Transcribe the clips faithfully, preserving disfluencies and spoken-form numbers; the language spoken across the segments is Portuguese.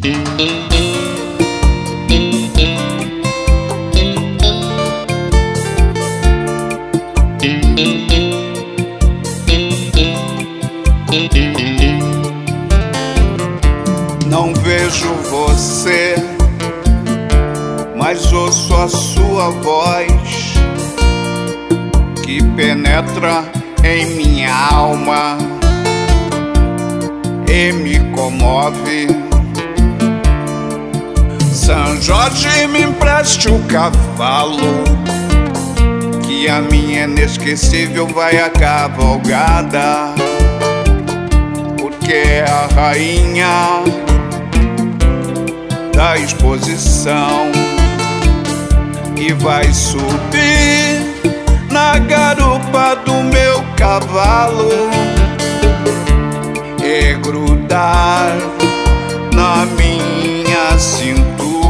Não vejo você, mas ouço a sua voz que penetra em minha alma e me comove. São Jorge, me empreste o cavalo, que a minha inesquecível vai a cavalgada, porque é a rainha da exposição e vai subir na garupa do meu cavalo e grudar na minha cintura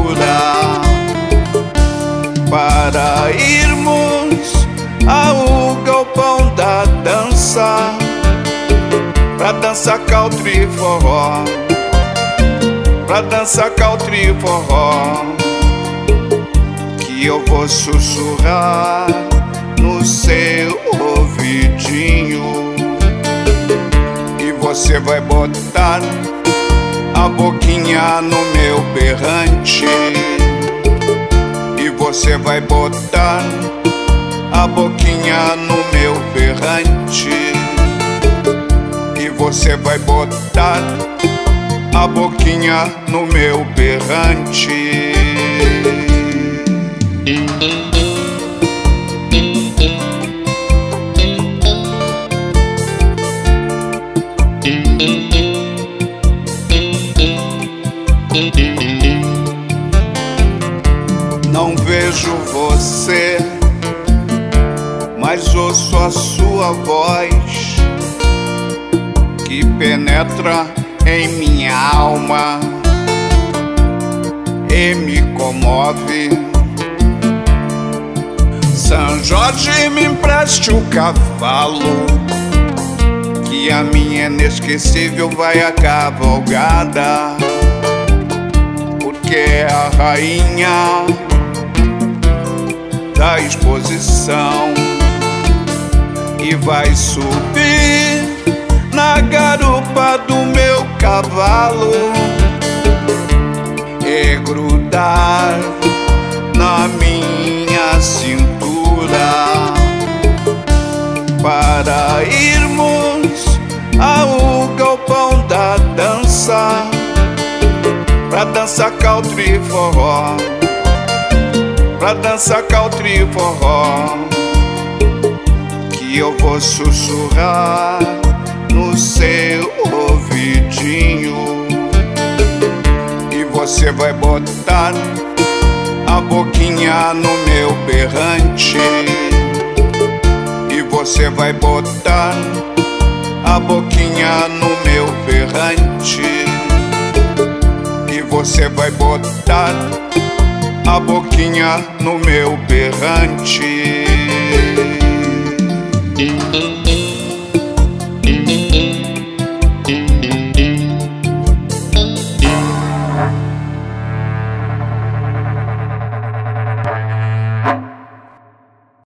para irmos ao galpão da dança, pra dançar country forró, pra dançar country forró, que eu vou sussurrar no seu ouvidinho e você vai botar a boquinha no meu berrante e você vai botar a boquinha no meu berrante e você vai botar a boquinha no meu berrante. Não vejo você, mas ouço a sua voz que penetra em minha alma e me comove. São Jorge, me empreste o cavalo, que a minha inesquecível vai a cavalgada, porque é a rainha da exposição e vai subir na garupa do meu cavalo e grudar na minha cintura para irmos ao galpão da dança, pra dançar country forró, pra dançar country forró, que eu vou sussurrar no seu ouvidinho e você vai botar a boquinha no meu berrante e você vai botar a boquinha no meu berrante e você vai botar a boquinha no meu berrante.